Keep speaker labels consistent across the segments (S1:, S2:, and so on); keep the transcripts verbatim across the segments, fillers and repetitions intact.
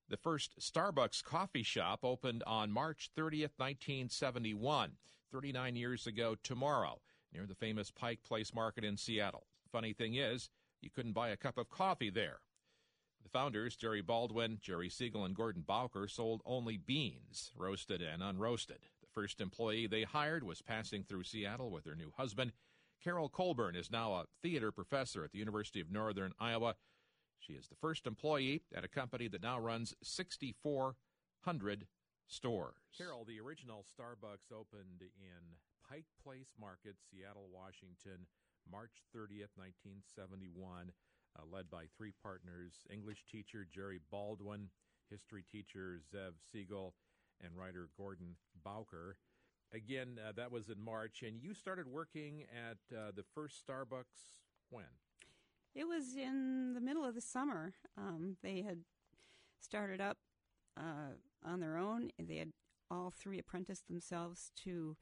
S1: The first Starbucks coffee shop opened on March thirtieth, nineteen seventy-one, thirty-nine years ago tomorrow, near the famous Pike Place Market in Seattle. Funny thing is, you couldn't buy a cup of coffee there. The founders, Jerry Baldwin, Jerry Siegel, and Gordon Bowker, sold only beans, roasted and unroasted. The first employee they hired was passing through Seattle with her new husband. Carol Colburn is now a theater professor at the University of Northern Iowa. She is the first employee at a company that now runs six thousand four hundred stores. Carol, the original Starbucks opened in Pike Place Market, Seattle, Washington, March thirtieth, nineteen seventy-one, uh, led by three partners, English teacher Jerry Baldwin, history teacher Zev Siegel, and writer Gordon Bowker. Again, uh, that was in March, and you started working at uh, the first Starbucks when?
S2: It was in the middle of the summer. Um, they had started up uh, on their own. They had all three apprenticed themselves to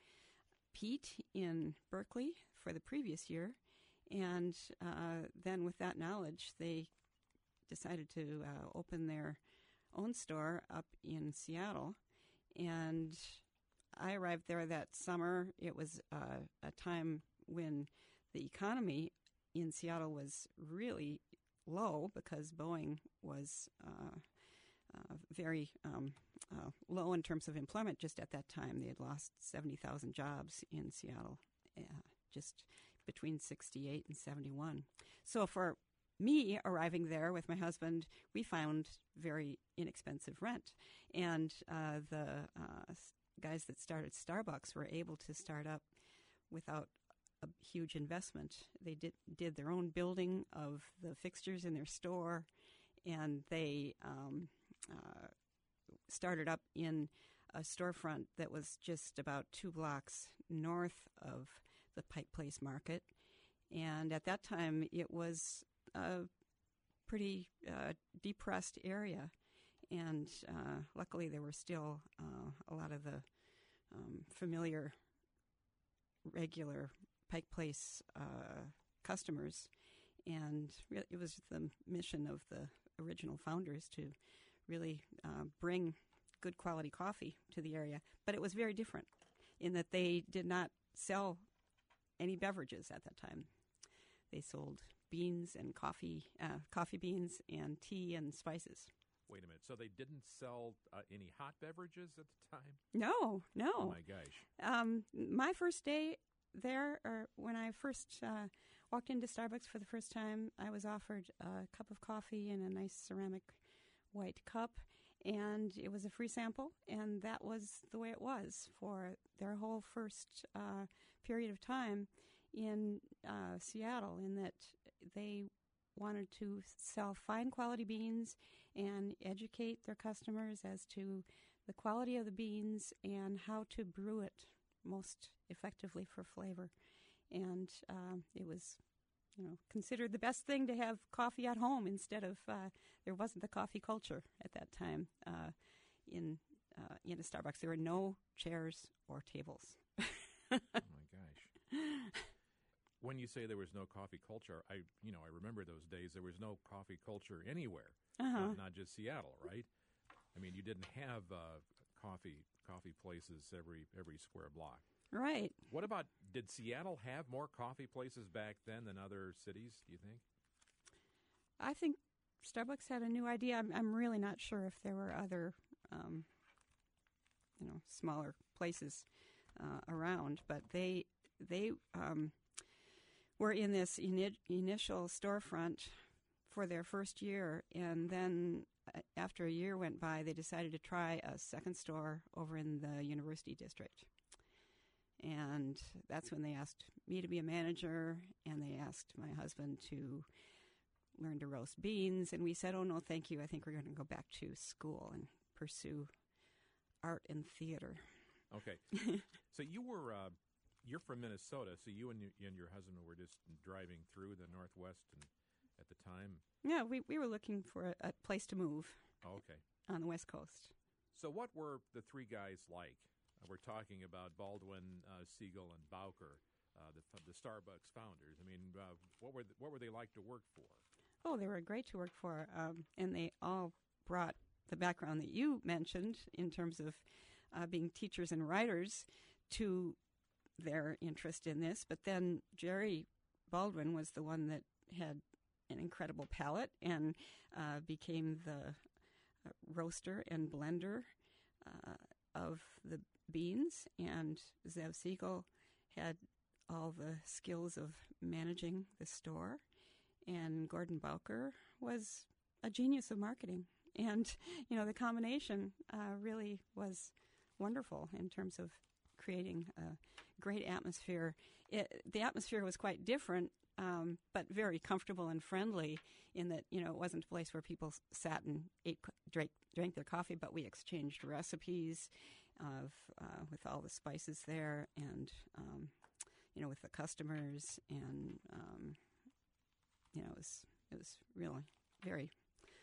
S2: Pete in Berkeley for the previous year. And uh, then with that knowledge, they decided to uh, open their own store up in Seattle. And I arrived there that summer. It was uh, a time when the economy in Seattle was really low because Boeing was uh, uh, very um, uh, low in terms of employment just at that time. They had lost seventy thousand jobs in Seattle uh, just between sixty-eight and seventy-one. So for me arriving there with my husband, we found very inexpensive rent. And uh, the uh, guys that started Starbucks were able to start up without a huge investment. They did did their own building of the fixtures in their store, and they um, uh, started up in a storefront that was just about two blocks north of the Pike Place Market. And at that time, it was a pretty uh, depressed area. And uh, luckily, there were still uh, a lot of the um, familiar, regular Pike Place uh, customers, and re- it was the mission of the original founders to really uh, bring good quality coffee to the area. But it was very different in that they did not sell any beverages at that time. They sold beans and coffee, uh, coffee beans and tea and spices.
S1: Wait a minute. So they didn't sell uh, any hot beverages at the time?
S2: No, no.
S1: Oh, my gosh.
S2: Um, my first day there, or when I first uh, walked into Starbucks for the first time, I was offered a cup of coffee in a nice ceramic white cup, and it was a free sample, and that was the way it was for their whole first uh, period of time in uh, Seattle, in that they wanted to sell fine quality beans and educate their customers as to the quality of the beans and how to brew it most effectively for flavor. And um, it was, you know, considered the best thing to have coffee at home instead of, uh, there wasn't the coffee culture at that time uh, in uh, in a Starbucks. There were no chairs or tables.
S1: Oh, my gosh. When you say there was no coffee culture, I, you know, I remember those days. There was no coffee culture anywhere,
S2: Uh-huh.
S1: not, not just Seattle, right? I mean, you didn't have uh, coffee coffee places every every square block.
S2: Right.
S1: What about, did Seattle have more coffee places back then than other cities, do you think?
S2: I think Starbucks had a new idea. I'm, I'm really not sure if there were other, um, you know, smaller places uh, around, but they they um, were in this ini- initial storefront for their first year, and then uh, after a year went by, they decided to try a second store over in the University District. And that's when they asked me to be a manager, and they asked my husband to learn to roast beans. And we said, oh, no, thank you. I think we're going to go back to school and pursue art and theater.
S1: Okay. So you were, uh, you're from Minnesota, so you and, you and your husband were just driving through the Northwest and at the time?
S2: Yeah, we, we were looking for a, a place to move.
S1: Oh, okay.
S2: On the West Coast.
S1: So what were the three guys like? Uh, we're talking about Baldwin, uh, Siegel, and Bowker, uh, the the Starbucks founders. I mean, uh, what were the, what were they like to work for?
S2: Oh, they were great to work for, um, and they all brought the background that you mentioned in terms of uh, being teachers and writers to their interest in this. But then Jerry Baldwin was the one that had an incredible palate and uh, became the uh, roaster and blender uh, of the beans. And Zev Siegel had all the skills of managing the store. And Gordon Bowker was a genius of marketing. And, you know, the combination uh, really was wonderful in terms of creating a great atmosphere. It, the atmosphere was quite different, um, but very comfortable and friendly in that, you know, it wasn't a place where people sat and ate, drank, drank their coffee, but we exchanged recipes of uh, with all the spices there and, um, you know, with the customers. And, um, you know, it was, it was really very...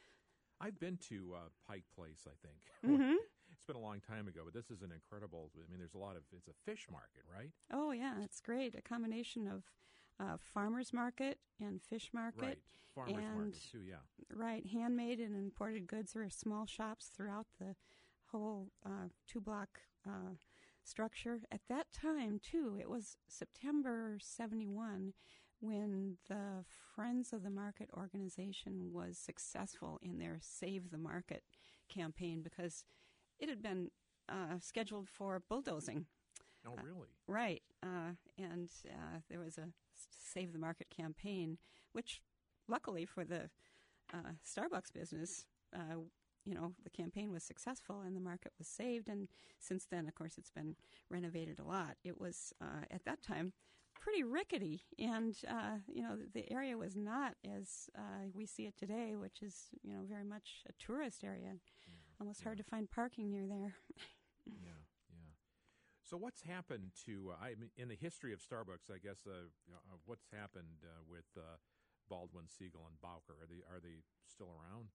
S1: I've been to uh, Pike Place, I think.
S2: Mm-hmm.
S1: It's been a long time ago, but this is an incredible, I mean, there's a lot of, it's a fish market, right?
S2: Oh, yeah, it's great. A combination of uh, farmer's market and fish market.
S1: Right, farmer's
S2: and,
S1: market too, yeah.
S2: Right, handmade and imported goods. There are small shops throughout the whole uh, two-block uh, structure. At that time, too, it was September seventy-one when the Friends of the Market organization was successful in their Save the Market campaign because it had been uh, scheduled for bulldozing.
S1: Oh, really?
S2: Uh, right. Uh, and uh, there was a Save the Market campaign, which luckily for the uh, Starbucks business, uh, you know, the campaign was successful and the market was saved. And since then, of course, it's been renovated a lot. It was, uh, at that time, pretty rickety. And, uh, you know, the area was not as uh, we see it today, which is, you know, very much a tourist area.
S1: Yeah.
S2: Almost
S1: yeah.
S2: hard to find parking near there.
S1: yeah, yeah. So what's happened to, uh, I mean, in the history of Starbucks, I guess, uh, uh, what's happened uh, with uh, Baldwin, Siegel, and Bowker? Are they, are they still around?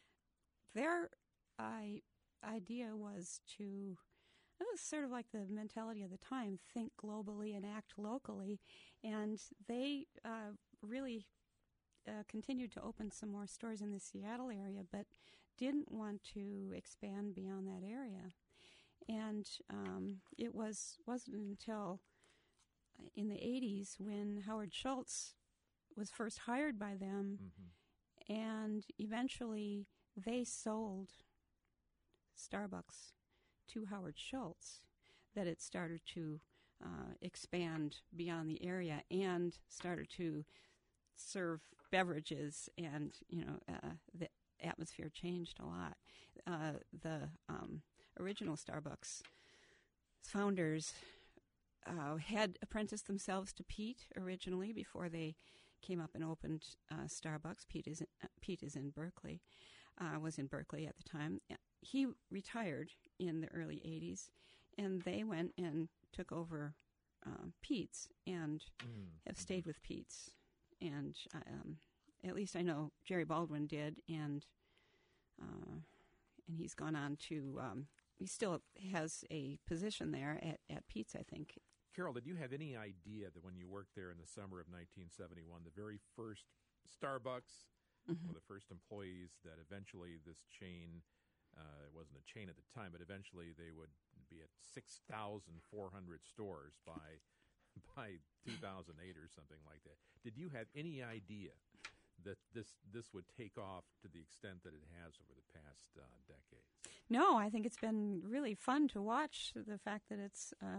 S2: Their I, idea was to, it was sort of like the mentality of the time, think globally and act locally. And they uh, really uh, continued to open some more stores in the Seattle area, but didn't want to expand beyond that area. And um, it was, wasn't until in the eighties when Howard Schultz was first hired by them, mm-hmm. and eventually they sold Starbucks to Howard Schultz, that it started to uh, expand beyond the area and started to serve beverages, and, you know, uh, the atmosphere changed a lot. Uh, the um, original Starbucks founders uh, had apprenticed themselves to Pete originally before they came up and opened uh, Starbucks. Pete is in, uh, Pete is in Berkeley, uh, was in Berkeley at the time. He retired in the early eighties, and they went and took over um, Pete's and mm. have stayed with Pete's. And um, at least I know Jerry Baldwin did, and uh, and he's gone on to, um, he still has a position there at, at Pete's, I think.
S1: Carol, did you have any idea that when you worked there in the summer of nineteen seventy-one, the very first Starbucks, mm-hmm. one of the first employees, that eventually this chain, uh, it wasn't a chain at the time, but eventually they would be at six thousand four hundred stores by by two thousand eight or something like that. Did you have any idea that this this would take off to the extent that it has over the past uh, decades?
S2: No, I think it's been really fun to watch the fact that it's uh,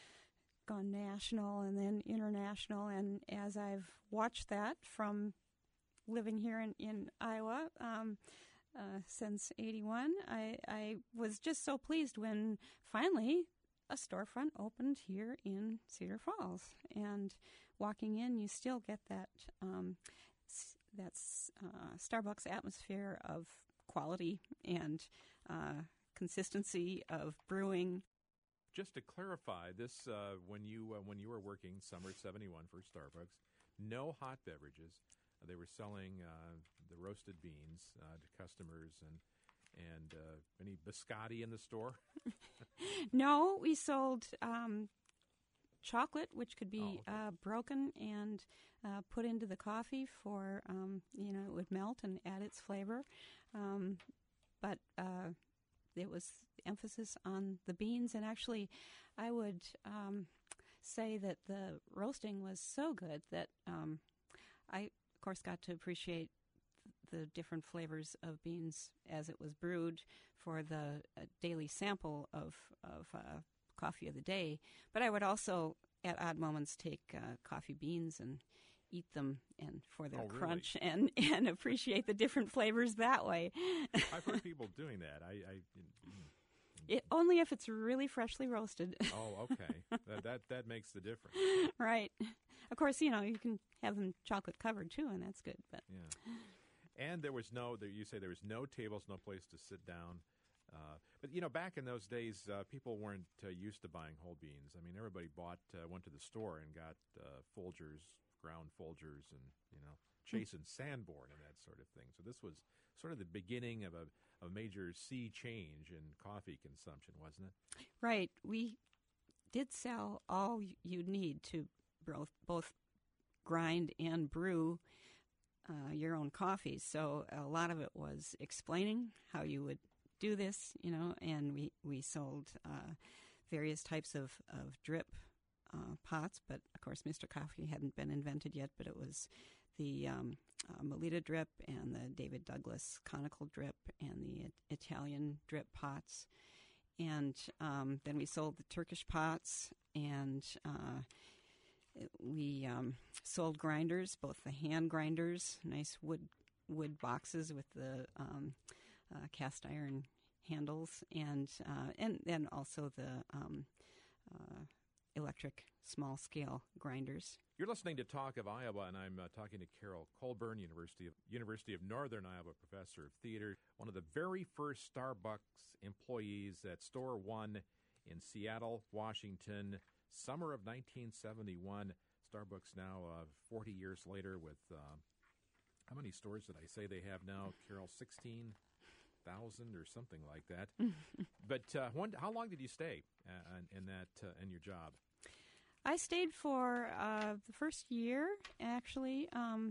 S2: gone national and then international. And as I've watched that from living here in, in Iowa um, uh, since eighty-one, I, I was just so pleased when finally a storefront opened here in Cedar Falls. And walking in, you still get that um, that uh, Starbucks atmosphere of quality and uh, consistency of brewing.
S1: Just to clarify, this uh, when you uh, when you were working summer seventy-one for Starbucks, no hot beverages. Uh, they were selling uh, the roasted beans uh, to customers, and and uh, any biscotti in the store.
S2: No, we sold um, chocolate, which could be
S1: oh, okay.
S2: uh, broken and uh, put into the coffee for, um, you know, it would melt and add its flavor. Um, but uh, it was emphasis on the beans. And actually, I would um, say that the roasting was so good that um, I, of course, got to appreciate the different flavors of beans as it was brewed for the uh, daily sample of, of uh, coffee of the day. But I would also, at odd moments, take uh, coffee beans and eat them and for their
S1: oh, really?
S2: crunch and, and appreciate the different flavors that way.
S1: I've heard people doing that. I, I
S2: it, only if it's really freshly roasted.
S1: Oh, okay. that, that that makes the difference.
S2: Right. Of course, you know, you can have them chocolate covered too, and that's good. But
S1: yeah. And there was no, there, you say there was no tables, no place to sit down. Uh, but, you know, back in those days, uh, people weren't uh, used to buying whole beans. I mean, everybody bought, uh, went to the store and got uh, Folgers, ground Folgers, and, you know, Chase and Sanborn and that sort of thing. So this was sort of the beginning of a, a major sea change in coffee consumption, wasn't it?
S2: Right. We did sell all you'd need to both, both grind and brew uh, your own coffee. So a lot of it was explaining how you would do this, you know, and we, we sold uh, various types of, of drip uh, pots, but of course Mister Coffee hadn't been invented yet, but it was the um, uh, Melita drip and the David Douglas conical drip and the it- Italian drip pots. And um, then we sold the Turkish pots, and uh, we um, sold grinders, both the hand grinders, nice wood wood boxes with the um, uh, cast iron handles, and uh, and then also the um, uh, electric small scale grinders.
S1: You're listening to Talk of Iowa, and I'm uh, talking to Carol Colburn, University of University of Northern Iowa professor of theater, one of the very first Starbucks employees at Store One in Seattle, Washington, summer of nineteen seventy-one. Starbucks now uh, forty years later with, uh, how many stores did I say they have now, Carol? sixteen thousand or something like that. But uh, when, how long did you stay uh, in, in that uh, in your job?
S2: I stayed for uh, the first year, actually, um,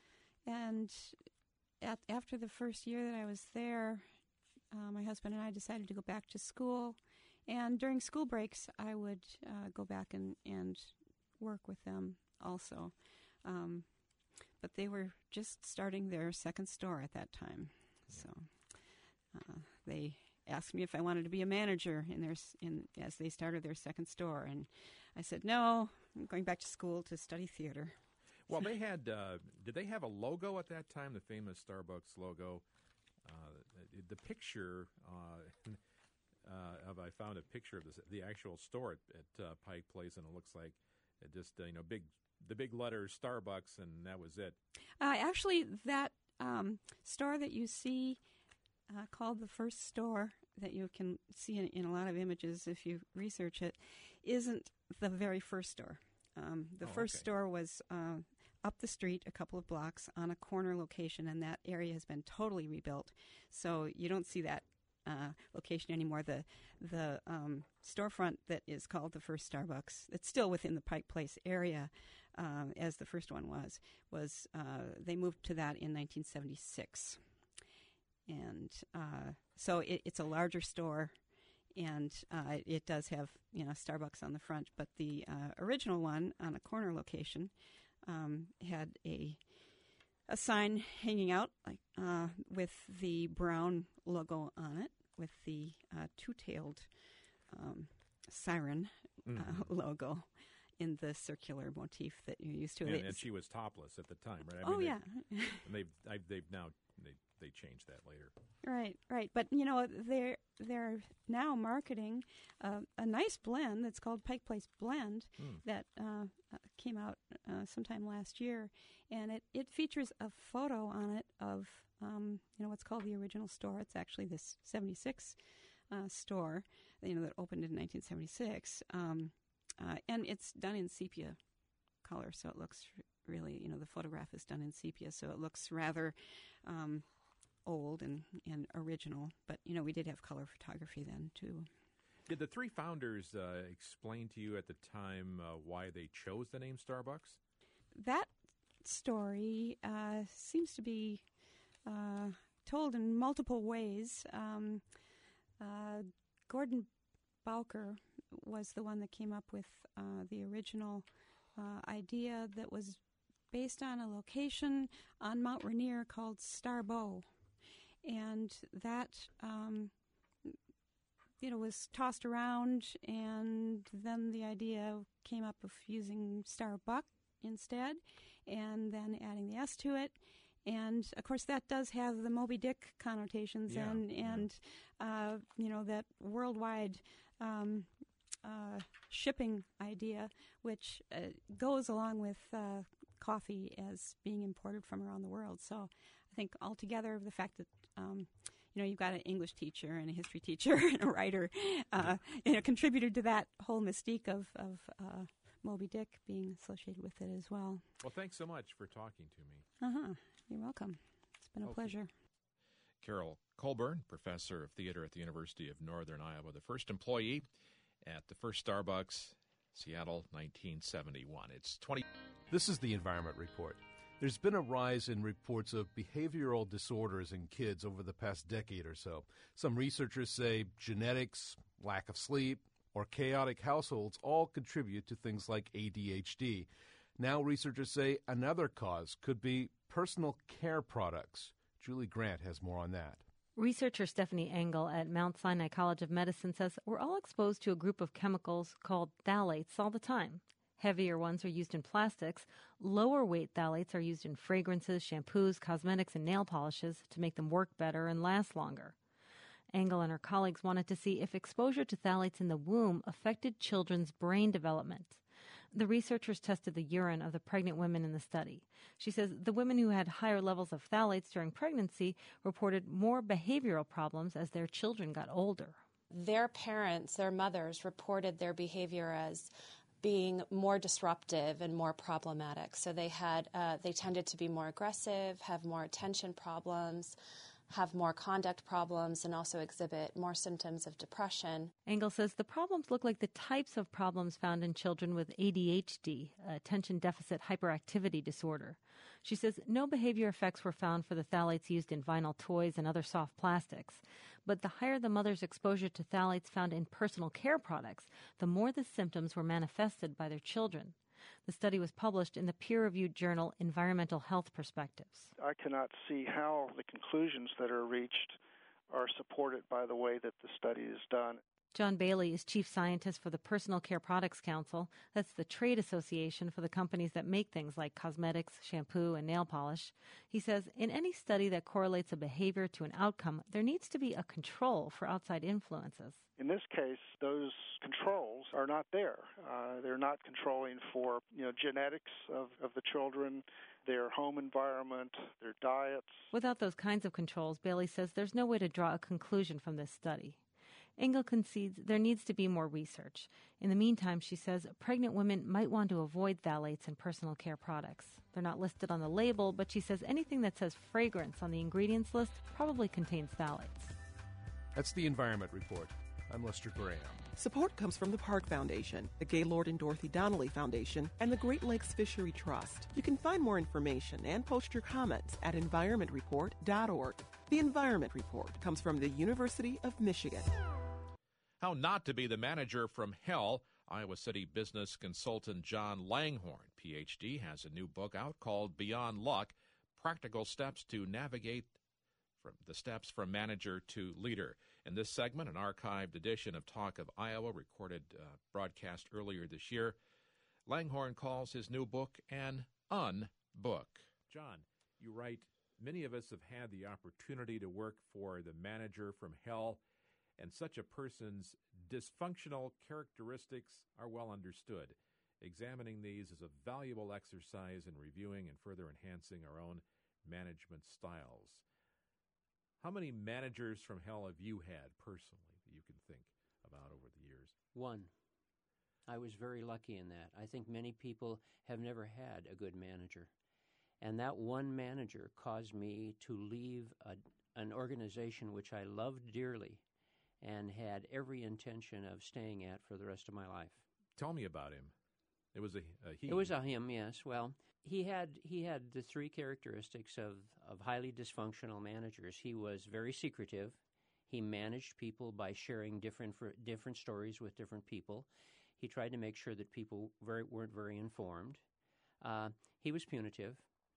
S2: and at, after the first year that I was there, uh, my husband and I decided to go back to school, and during school breaks, I would uh, go back and, and work with them also. Um, but they were just starting their second store at that time, so uh, they asked me if I wanted to be a manager in their in as they started their second store, and I said no. I'm going back to school to study theater.
S1: Well, they had. Uh, did they have a logo at that time? The famous Starbucks logo. Uh, the, the picture uh, uh, of I found a picture of this, the actual store at, at uh, Pike Place, and it looks like it just uh, you know big the big letters Starbucks, and that was it.
S2: Uh, actually, that um, store that you see. Uh, called the First Store, that you can see in, in a lot of images if you research it, isn't the very first store. Um, the
S1: oh,
S2: first
S1: okay.
S2: store was uh, up the street a couple of blocks on a corner location, and that area has been totally rebuilt. So you don't see that uh, location anymore. The the um, storefront that is called the First Starbucks, that's still within the Pike Place area, um, as the first one was, was uh, they moved to that in nineteen seventy-six. And uh, so it, it's a larger store, and uh, it does have, you know, Starbucks on the front. But the uh, original one on a corner location um, had a a sign hanging out, like uh, with the brown logo on it, with the uh, two-tailed um, siren
S1: mm-hmm.
S2: uh, logo in the circular motif that you're used to.
S1: And, and she was topless at the time, right? I
S2: oh
S1: mean,
S2: yeah.
S1: They've, they've, I've, they've now. They, They changed that later.
S2: Right, right. But, you know, they're, they're now marketing uh, a nice blend that's called Pike Place Blend
S1: hmm.
S2: that uh, came out uh, sometime last year. And it, it features a photo on it of, um, you know, what's called the original store. It's actually this seventy-six uh, store, you know, that opened in nineteen seventy-six. Um, uh, and it's done in sepia color, so it looks really, you know, the photograph is done in sepia, so it looks rather... Um, old and, and original, but, you know, we did have color photography then, too.
S1: Did the three founders uh, explain to you at the time uh, why they chose the name Starbucks?
S2: That story uh, seems to be uh, told in multiple ways. Um, uh, Gordon Bowker was the one that came up with uh, the original uh, idea that was based on a location on Mount Rainier called Starbow. And that, um, you know, was tossed around, and then the idea came up of using Starbuck instead, and then adding the S to it. And, of course, that does have the Moby Dick connotations
S3: yeah,
S2: and,
S3: yeah.
S2: and uh, you know, that worldwide um, uh, shipping idea, which uh, goes along with uh, coffee as being imported from around the world. So I think altogether the fact that, um, you know, you've got an English teacher and a history teacher and a writer, uh, you know, contributed to that whole mystique of, of uh, Moby Dick being associated with it as well.
S1: Well, thanks so much for talking to me.
S2: Uh-huh. You're welcome. It's been a
S1: Okay.
S2: pleasure.
S1: Carol Colburn, professor of theater at the University of Northern Iowa, the first employee at the first Starbucks, Seattle, nineteen seventy-one. It's twenty.
S3: This is the Environment Report. There's been a rise in reports of behavioral disorders in kids over the past decade or so. Some researchers say genetics, lack of sleep, or chaotic households all contribute to things like A D H D. Now researchers say another cause could be personal care products. Julie Grant has more on that.
S4: Researcher Stephanie Engel at Mount Sinai College of Medicine says we're all exposed to a group of chemicals called phthalates all the time. Heavier ones are used in plastics. Lower weight phthalates are used in fragrances, shampoos, cosmetics, and nail polishes to make them work better and last longer. Engel and her colleagues wanted to see if exposure to phthalates in the womb affected children's brain development. The researchers tested the urine of the pregnant women in the study. She says the women who had higher levels of phthalates during pregnancy reported more behavioral problems as their children got older.
S5: Their parents, their mothers, reported their behavior as being more disruptive and more problematic. So they had, uh, they tended to be more aggressive, have more attention problems, have more conduct problems, and also exhibit more symptoms of depression.
S4: Engel says the problems look like the types of problems found in children with A D H D, attention deficit hyperactivity disorder. She says no behavior effects were found for the phthalates used in vinyl toys and other soft plastics. But the higher the mother's exposure to phthalates found in personal care products, the more the symptoms were manifested by their children. The study was published in the peer-reviewed journal Environmental Health Perspectives.
S6: I cannot see how the conclusions that are reached are supported by the way that the study is done.
S4: John Bailey is chief scientist for the Personal Care Products Council. That's the trade association for the companies that make things like cosmetics, shampoo, and nail polish. He says in any study that correlates a behavior to an outcome, there needs to be a control for outside influences.
S6: In this case, those controls are not there. Uh, they're not controlling for, you know, genetics of, of the children, their home environment, their diets.
S4: Without those kinds of controls, Bailey says there's no way to draw a conclusion from this study. Engel concedes there needs to be more research. In the meantime, she says pregnant women might want to avoid phthalates in personal care products. They're not listed on the label, but she says anything that says fragrance on the ingredients list probably contains phthalates.
S3: That's the Environment Report. I'm Lester Graham.
S7: Support comes from the Park Foundation, the Gaylord and Dorothy Donnelly Foundation, and the Great Lakes Fishery Trust. You can find more information and post your comments at environment report dot org. The Environment Report comes from the University of Michigan.
S1: How not to be the manager from hell. Iowa City business consultant John Langhorn, P H D, has a new book out called Beyond Luck, Practical Steps to Navigate from the Steps from Manager to Leader. In this segment, an archived edition of Talk of Iowa, recorded uh, broadcast earlier this year, Langhorn calls his new book an un-book. John, you write, many of us have had the opportunity to work for the manager from hell, and such a person's dysfunctional characteristics are well understood. Examining these is a valuable exercise in reviewing and further enhancing our own management styles. How many managers from hell have you had personally that you can think about over the years?
S8: One. I was very lucky in that. I think many people have never had a good manager. And that one manager caused me to leave a, an organization which I loved dearly and had every intention of staying at for the rest of my life.
S1: Tell me about him. It was a, a he.
S8: It was a him, yes. Well, he had he had the three characteristics of, of highly dysfunctional managers. He was very secretive. He managed people by sharing different different stories with different people. He tried to make sure that people very, weren't very informed. Uh, he was punitive.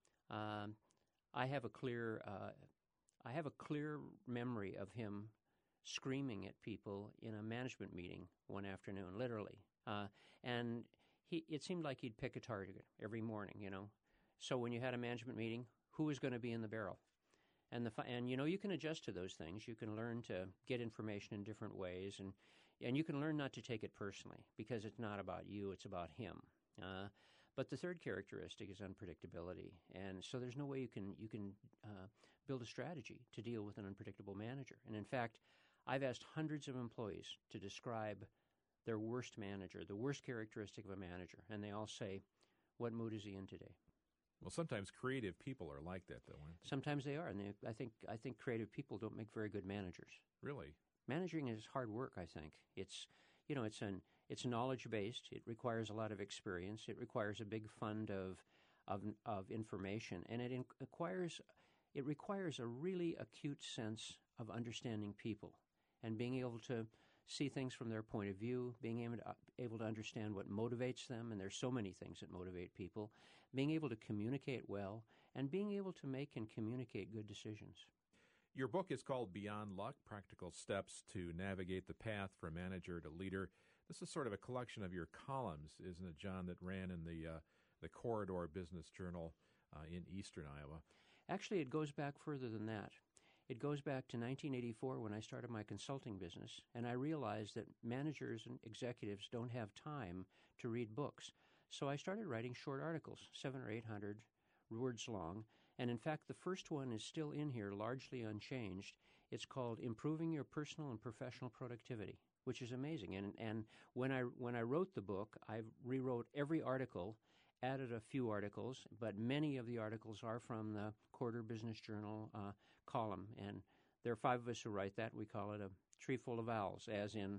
S8: Um, I have a clear uh, I have a clear memory of him screaming at people in a management meeting one afternoon, literally. Uh, and he, it seemed like he'd pick a target every morning, you know. So when you had a management meeting, who was going to be in the barrel? And, the, and, you know, you can adjust to those things. You can learn to get information in different ways, and, and you can learn not to take it personally because it's not about you, it's about him. Uh, but the third characteristic is unpredictability. And so there's no way you can, you can uh, build a strategy to deal with an unpredictable manager. And, in fact, I've asked hundreds of employees to describe their worst manager, the worst characteristic of a manager, and they all say, what mood is he in today?
S1: Well, sometimes creative people are like that, though, aren't they?
S8: Sometimes they are, and they, I think I think creative people don't make very good managers.
S1: Really?
S8: Managing is hard work, I think. It's, you know, it's an it's knowledge-based. It requires a lot of experience. It requires a big fund of of, of information, and it in, requires it requires a really acute sense of understanding people and being able to see things from their point of view, being able to, uh, able to understand what motivates them, and there's so many things that motivate people, being able to communicate well, and being able to make and communicate good decisions.
S1: Your book is called Beyond Luck, Practical Steps to Navigate the Path from Manager to Leader. This is sort of a collection of your columns, isn't it, John, that ran in the, uh, the Corridor Business Journal uh, in eastern Iowa?
S8: Actually, it goes back further than that. It goes back to nineteen eighty-four when I started my consulting business, and I realized that managers and executives don't have time to read books. So I started writing short articles, seven or eight hundred words long, and in fact the first one is still in here, largely unchanged. It's called Improving Your Personal and Professional Productivity, which is amazing. And and when I when I wrote the book, I rewrote every article, added a few articles, but many of the articles are from the Corridor Business Journal uh, column, and there are five of us who write that. We call it a tree full of owls, as in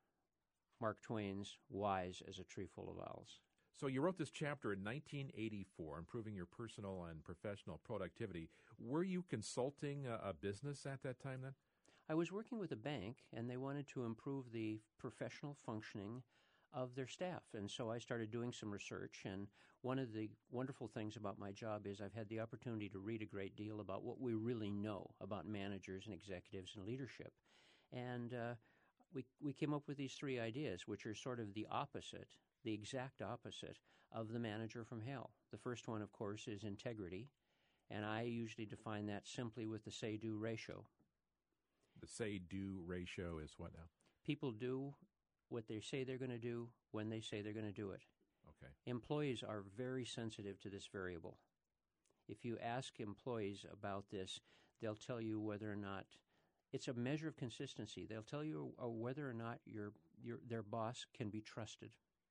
S8: Mark Twain's wise as a tree full of owls.
S1: So you wrote this chapter in nineteen eighty-four, Improving Your Personal and Professional Productivity. Were you consulting a, a business at that time then?
S8: I was working with a bank, and they wanted to improve the professional functioning of their staff. And so I started doing some research, and one of the wonderful things about my job is I've had the opportunity to read a great deal about what we really know about managers and executives and leadership. And uh, we we came up with these three ideas, which are sort of the opposite, the exact opposite of the manager from hell. The first one, of course, is integrity, and I usually define that simply with the say-do ratio.
S1: The say-do ratio is what now?
S8: People do what they say they're going to do when they say they're going to do it.
S1: Okay.
S8: Employees are very sensitive to this variable. If you ask employees about this, they'll tell you whether or not it's a measure of consistency. They'll tell you uh, whether or not your your their boss can be trusted.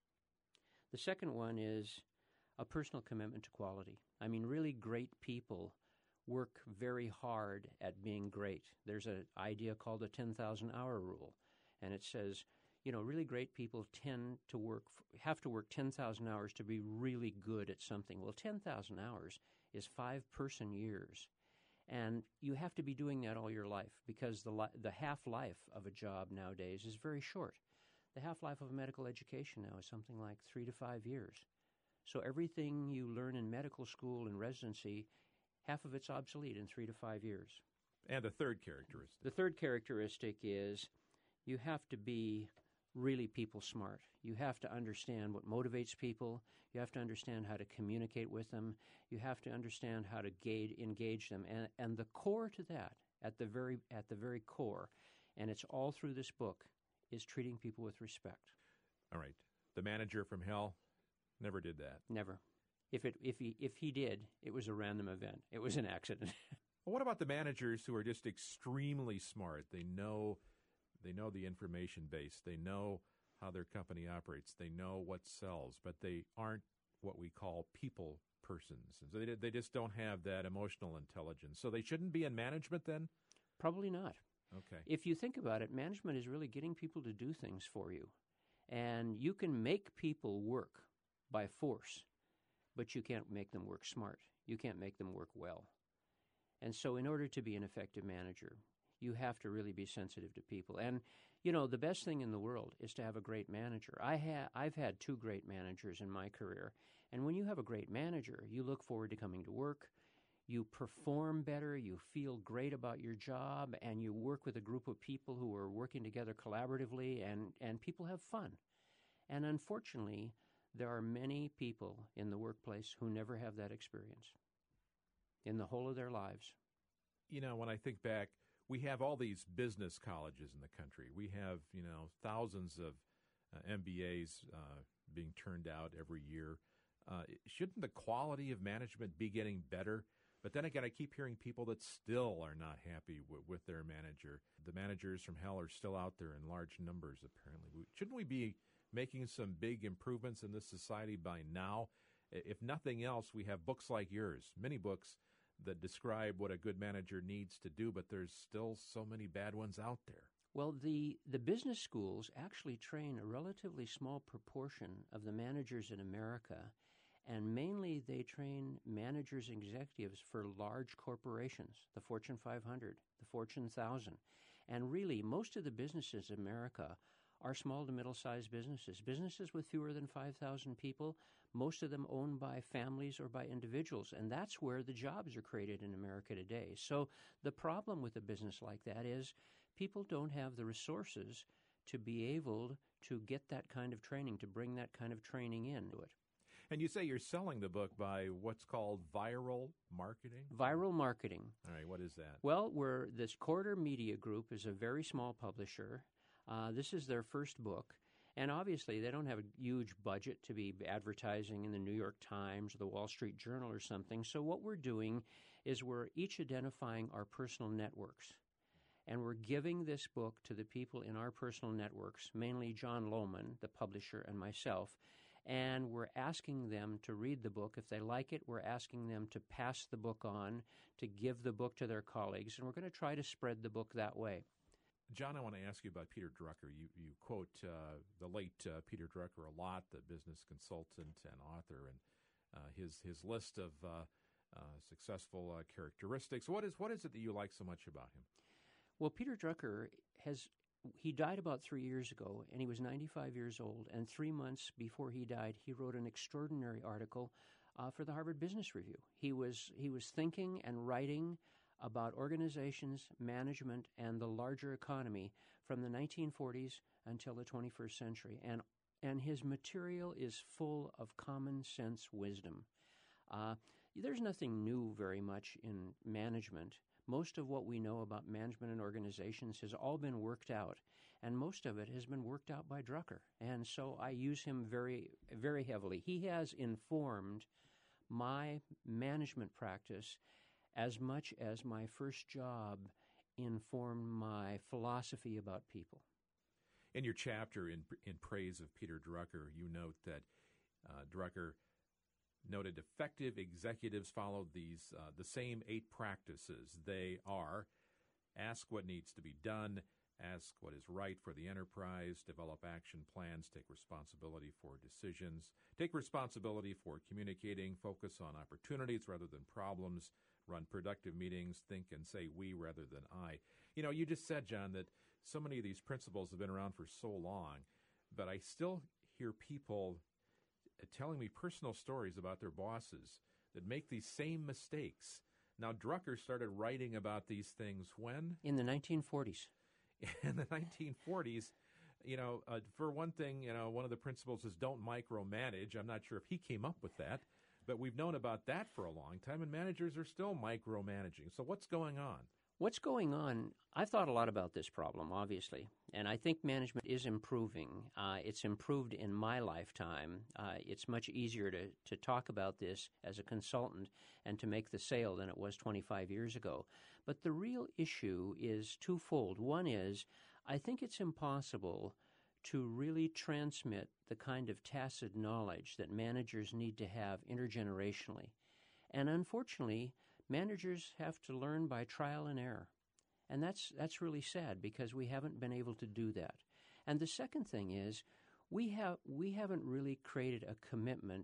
S8: The second one is a personal commitment to quality. I mean, really great people work very hard at being great. There's an idea called the ten thousand hour rule, and it says, you know, really great people tend to work, have to work ten thousand hours to be really good at something. Well, ten thousand hours is five person years. And you have to be doing that all your life because the li- the half-life of a job nowadays is very short. The half-life of medical education now is something like three to five years. So everything you learn in medical school and residency, half of it's obsolete in three to five years.
S1: And the third characteristic?
S8: The third characteristic is you have to be really people smart. You have to understand what motivates people. You have to understand how to communicate with them. You have to understand how to gauge, engage them. And, and the core to that, at the very at the very core, and it's all through this book, is treating people with respect.
S1: All right. The manager from hell never did that.
S8: Never. If it if he if he did, it was a random event. It was an accident.
S1: Well, what about the managers who are just extremely smart? They know They know the information base. They know how their company operates. They know what sells, but they aren't what we call people persons. And so they, they just don't have that emotional intelligence. So they shouldn't be in management then?
S8: Probably not.
S1: Okay.
S8: If you think about it, management is really getting people to do things for you. And you can make people work by force. but you can't make them work smart. You can't make them work well. And so in order to be an effective manager, you have to really be sensitive to people. And, you know, the best thing in the world is to have a great manager. I ha- I've had two great managers in my career. And when you have a great manager, you look forward to coming to work, you perform better, you feel great about your job, and you work with a group of people who are working together collaboratively, and, and people have fun. And unfortunately, there are many people in the workplace who never have that experience in the whole of their lives.
S1: You know, when I think back, we have all these business colleges in the country. We have, you know, thousands of uh, M B As uh, being turned out every year. Uh, shouldn't the quality of management be getting better? But then again, I keep hearing people that still are not happy w- with their manager. The managers from hell are still out there in large numbers, apparently. We, shouldn't we be making some big improvements in this society by now? If nothing else, we have books like yours, many books that describe what a good manager needs to do, but there's still so many bad ones out there.
S8: Well, the, the business schools actually train a relatively small proportion of the managers in America, and mainly they train managers and executives for large corporations, the Fortune five hundred, the Fortune one thousand. And really, most of the businesses in America are small to middle-sized businesses, businesses with fewer than five thousand people, most of them owned by families or by individuals, and that's where the jobs are created in America today. So the problem with a business like that is people don't have the resources to be able to get that kind of training, to bring that kind of training into it.
S1: And you say you're selling the book by what's called viral marketing?
S8: Viral marketing.
S1: All right, what is that?
S8: Well, we're, this Corridor Media Group is a very small publisher. Uh, this is their first book. And obviously, they don't have a huge budget to be advertising in the New York Times or the Wall Street Journal or something. So what we're doing is we're each identifying our personal networks. And we're giving this book to the people in our personal networks, mainly John Lohman, the publisher, and myself. And we're asking them to read the book. If they like it, we're asking them to pass the book on, to give the book to their colleagues. And we're going to try to spread the book that way.
S1: John, I want to ask you about Peter Drucker. You you quote uh, the late uh, Peter Drucker a lot, the business consultant and author, and uh, his his list of uh, uh, successful uh, characteristics. What is what is it that you like so much about him?
S8: Well, Peter Drucker has he died about three years ago, and he was ninety-five years old. And three months before he died, he wrote an extraordinary article uh, for the Harvard Business Review. He was he was thinking and writing about organizations, management, and the larger economy from the nineteen forties until the twenty-first century. And and his material is full of common sense wisdom. Uh, there's nothing new very much in management. Most of what we know about management and organizations has all been worked out, and most of it has been worked out by Drucker. And so I use him very, very heavily. He has informed my management practice as much as my first job informed my philosophy about people.
S1: In your chapter in in praise of Peter Drucker, you note that uh, Drucker noted effective executives followed these uh, the same eight practices. They are: ask what needs to be done, ask what is right for the enterprise, develop action plans, take responsibility for decisions, take responsibility for communicating, focus on opportunities rather than problems, run productive meetings, think and say we rather than I. You know, you just said, John, that so many of these principles have been around for so long, but I still hear people telling me personal stories about their bosses that make these same mistakes. Now, Drucker started writing about these things when?
S8: In the nineteen forties.
S1: In the nineteen forties. You know, uh, for one thing, you know, one of the principles is don't micromanage. I'm not sure if he came up with that, but we've known about that for a long time, and managers are still micromanaging. So what's going on?
S8: What's going on? I've thought a lot about this problem, obviously, and I think management is improving. Uh, it's improved in my lifetime. Uh, it's much easier to, to talk about this as a consultant and to make the sale than it was twenty-five years ago. But the real issue is twofold. One is, I think it's impossible to really transmit the kind of tacit knowledge that managers need to have intergenerationally. And unfortunately, managers have to learn by trial and error. And that's that's really sad because we haven't been able to do that. And the second thing is we have we haven't really created a commitment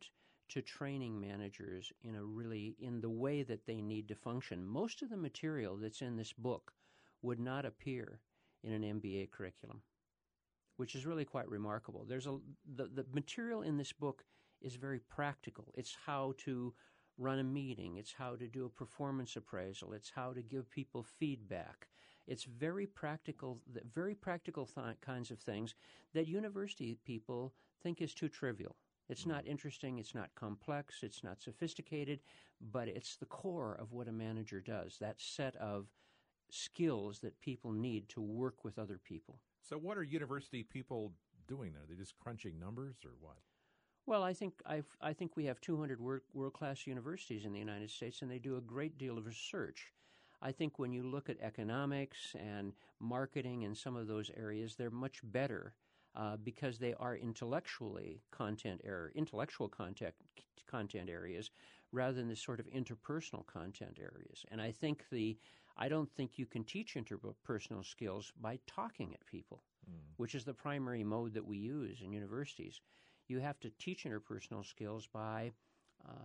S8: to training managers in a really in the way that they need to function. Most of the material that's in this book would not appear in an M B A curriculum, which is really quite remarkable. There's a the, the material in this book is very practical. It's how to run a meeting. It's how to do a performance appraisal. It's how to give people feedback. It's very practical, very practical th- kinds of things that university people think is too trivial. It's not interesting, it's not complex, it's not sophisticated, but it's the core of what a manager does, that set of skills that people need to work with other people.
S1: So what are university people doing there? Are they just crunching numbers or what?
S8: Well, I think I've, I think we have two hundred world, world-class universities in the United States, and they do a great deal of research. I think when you look at economics and marketing and some of those areas, they're much better uh, because they are intellectually content er- intellectual content content areas rather than the sort of interpersonal content areas. And I think the I don't think you can teach interpersonal skills by talking at people, mm. which is the primary mode that we use in universities. You have to teach interpersonal skills by uh,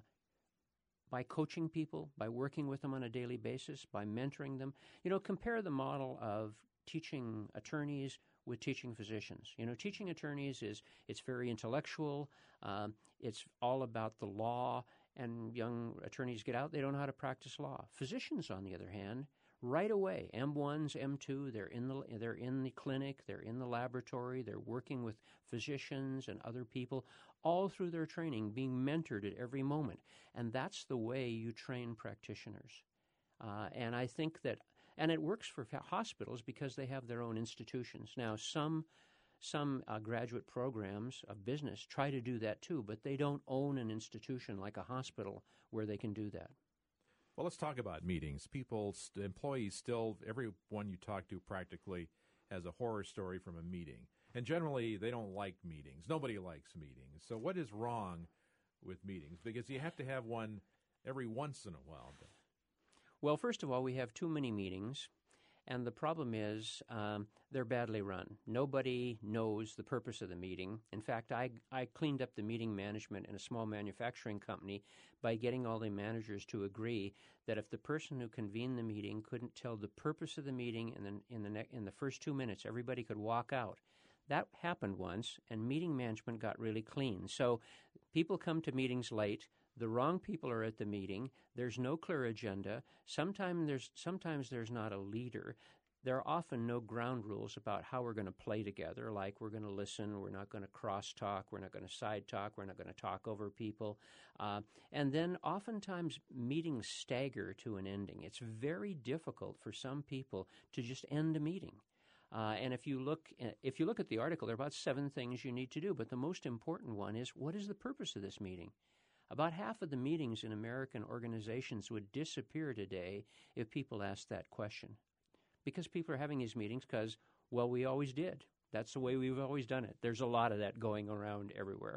S8: by coaching people, by working with them on a daily basis, by mentoring them. You know, compare the model of teaching attorneys with teaching physicians. You know, teaching attorneys is it's very intellectual. Um, it's all about the law, and young attorneys get out, they don't know how to practice law. Physicians, on the other hand, right away, M ones, M two, they're in the they're in the clinic, they're in the laboratory, they're working with physicians and other people, all through their training, being mentored at every moment. And that's the way you train practitioners. Uh, and I think that, and it works for hospitals because they have their own institutions. Now, some some uh, graduate programs of business try to do that too, but they don't own an institution like a hospital where they can do that.
S1: Well, let's talk about meetings. People, st- employees still, everyone you talk to practically has a horror story from a meeting. And generally, they don't like meetings. Nobody likes meetings. So what is wrong with meetings? Because you have to have one every once in a while.
S8: Well, first of all, we have too many meetings. And the problem is um, they're badly run. Nobody knows the purpose of the meeting. In fact, I, I cleaned up the meeting management in a small manufacturing company by getting all the managers to agree that if the person who convened the meeting couldn't tell the purpose of the meeting in the, in the, ne- in the first two minutes, everybody could walk out. That happened once, and meeting management got really clean. So people come to meetings late. The wrong people are at the meeting. There's no clear agenda. Sometimes there's sometimes there's not a leader. There are often no ground rules about how we're going to play together, like we're going to listen, we're not going to cross-talk, we're not going to side-talk, we're not going to talk over people. Uh, and then oftentimes meetings stagger to an ending. It's very difficult for some people to just end a meeting. Uh, and if you look if you look at the article, there are about seven things you need to do, but the most important one is, what is the purpose of this meeting? About half of the meetings in American organizations would disappear today if people asked that question. Because people are having these meetings because, well, we always did. That's the way we've always done it. There's a lot of that going around everywhere.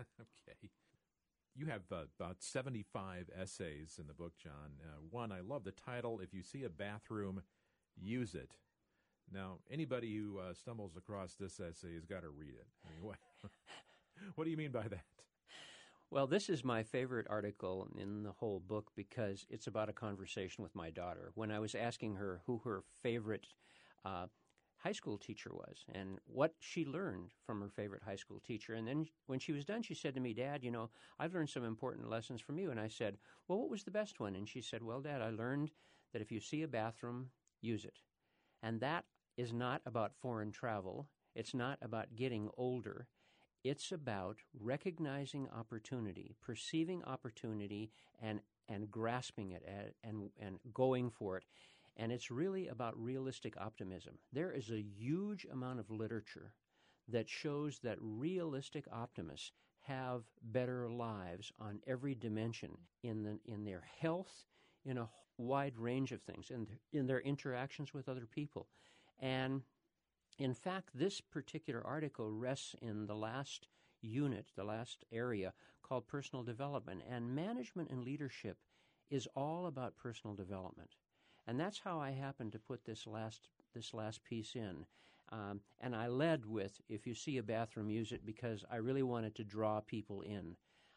S1: Okay. You have uh, about seventy-five essays in the book, John. Uh, one, I love the title, If You See a Bathroom, Use It. Now, anybody who uh, stumbles across this essay has got to read it. I mean, what, what do you mean by that?
S8: Well, this is my favorite article in the whole book because it's about a conversation with my daughter. When I was asking her who her favorite uh, high school teacher was and what she learned from her favorite high school teacher. And then when she was done, she said to me, Dad, you know, I've learned some important lessons from you. And I said, well, what was the best one? And she said, well, Dad, I learned that if you see a bathroom, use it. And that is not about foreign travel. It's not about getting older. It's about recognizing opportunity, perceiving opportunity, and and grasping it at, and and going for it. And it's really about realistic optimism. There is a huge amount of literature that shows that realistic optimists have better lives on every dimension in the in their health, in a wide range of things, in in their interactions with other people. And in fact, this particular article rests in the last unit, the last area, called personal development. And management and leadership is all about personal development. And that's how I happened to put this last this last piece in. Um, and I led with, if you see a bathroom, use it, because I really wanted to draw people in.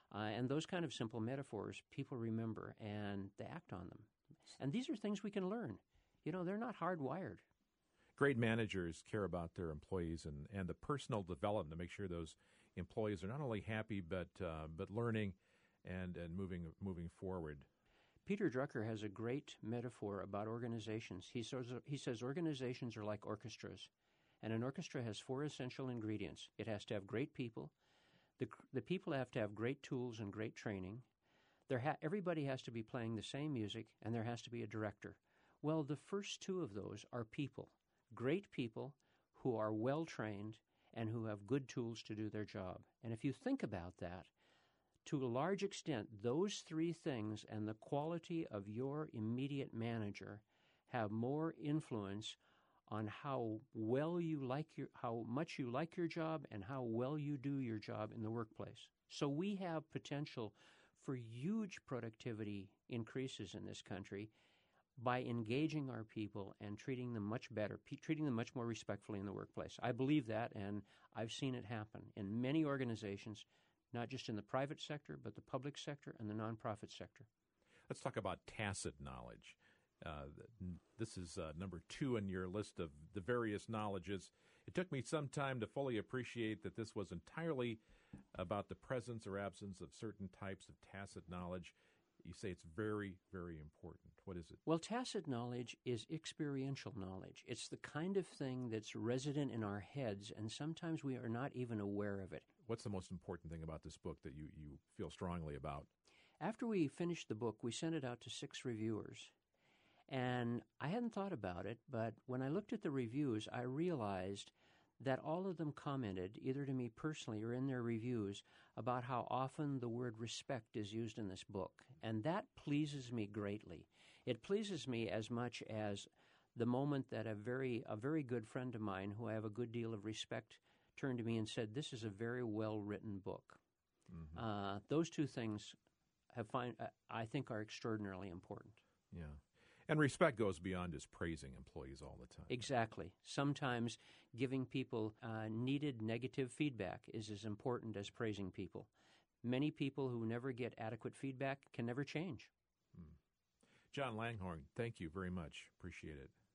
S8: Uh, and those kind of simple metaphors people remember and they act on them. And these are things we can learn. You know, they're not hardwired.
S1: Great managers care about their employees and, and the personal development to make sure those employees are not only happy but uh, but learning and, and moving moving forward.
S8: Peter Drucker has a great metaphor about organizations. He says, he says organizations are like orchestras, and an orchestra has four essential ingredients. It has to have great people. The, the people have to have great tools and great training. There ha- everybody has to be playing the same music, and there has to be a director. Well, the first two of those are people, great people who are well-trained and who have good tools to do their job. And if you think about that, to a large extent, those three things and the quality of your immediate manager have more influence on how well you like your, how much you like your job and how well you do your job in the workplace. So we have potential for huge productivity increases in this country by engaging our people and treating them much better, p- treating them much more respectfully in the workplace. I believe that, and I've seen it happen in many organizations, not just in the private sector, but the public sector and the nonprofit sector.
S1: Let's talk about tacit knowledge. Uh, this is uh, number two in your list of the various knowledges. It took me some time to fully appreciate that this was entirely about the presence or absence of certain types of tacit knowledge. You say it's very, very important. What is it?
S8: Well, tacit knowledge is experiential knowledge. It's the kind of thing that's resident in our heads, and sometimes we are not even aware of it.
S1: What's the most important thing about this book that you, you feel strongly about?
S8: After we finished the book, we sent it out to six reviewers. And I hadn't thought about it, but when I looked at the reviews, I realized that all of them commented, either to me personally or in their reviews, about how often the word respect is used in this book. And that pleases me greatly. It pleases me as much as the moment that a very a very good friend of mine, who I have a good deal of respect, turned to me and said, "This is a very well-written book." Mm-hmm. Uh, those two things have find, uh, I think are extraordinarily important.
S1: Yeah. And respect goes beyond just praising employees all the time.
S8: Exactly. Sometimes giving people uh, needed negative feedback is as important as praising people. Many people who never get adequate feedback can never change.
S1: Hmm. John Langhorne, thank you very much. Appreciate it.